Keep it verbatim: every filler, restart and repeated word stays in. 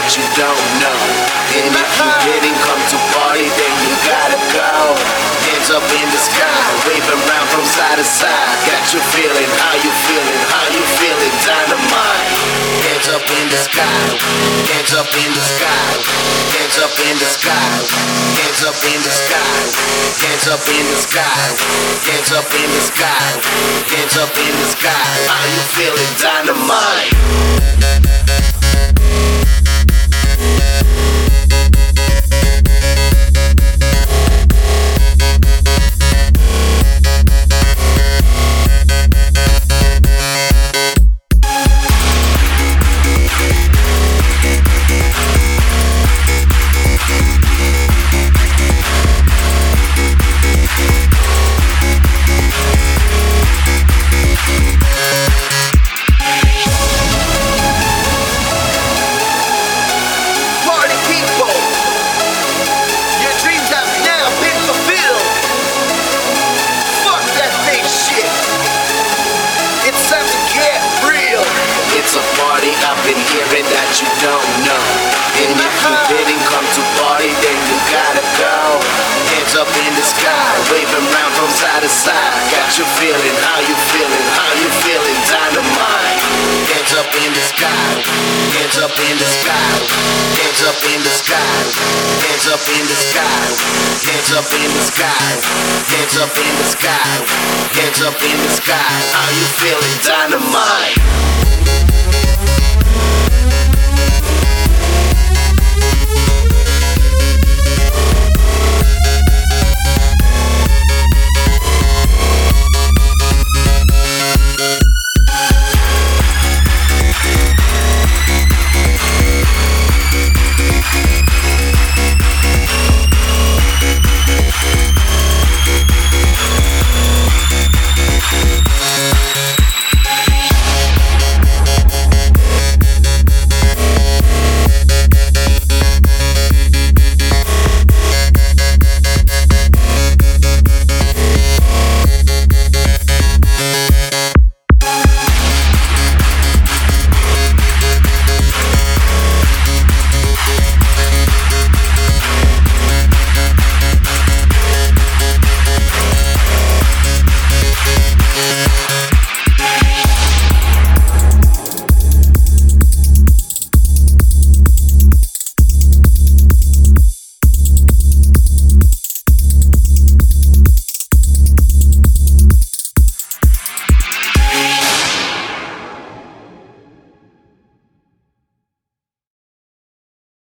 that you don't know. And if you didn't come to party, then you gotta go. Hands up in the sky, waving around from side to side. Got you feeling, how you feeling, how you feeling, dynamite. Hands up in the sky, hands up in the sky, hands up in the sky, hands up in the sky, hands up in the sky, hands up in the sky, hands up in the sky. How you feeling, dynamite? I've been hearing that you don't know. And if you didn't come to party, then you gotta go. Hands up in the sky, waving around from side to side. Got you feeling, how you feeling, how you feeling, dynamite. Hands up in the sky, hands up in the sky, hands up in the sky, hands up in the sky, hands up in the sky, hands up in the sky, hands up in the sky. How you feeling, dynamite?